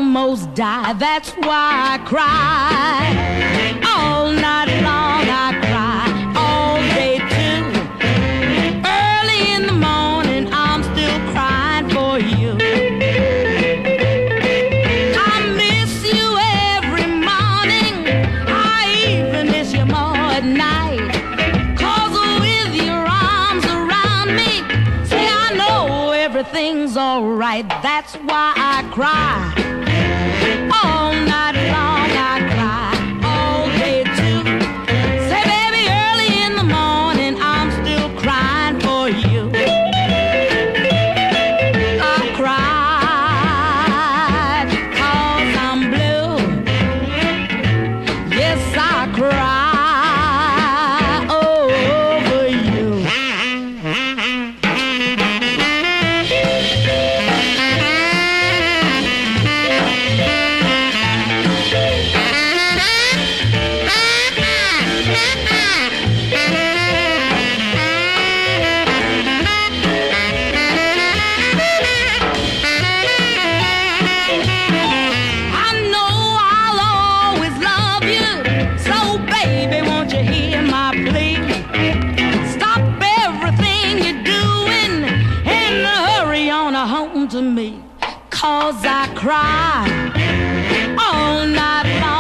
almost die. That's why I cry. All night long I cry, all day too. Early in the morning I'm still crying for you. I miss you every morning, I even miss you more at night. 'Cause with your arms around me, say I know everything's alright. That's why I cry. All night long I cry, all day too. Say baby, early in the morning I'm still crying for you. I cried 'cause I'm blue. Yes, I cry over you. I know I'll always love you, so baby, won't you hear my plea? Stop everything you're doing and hurry on home to me. 'Cause I cry all night long.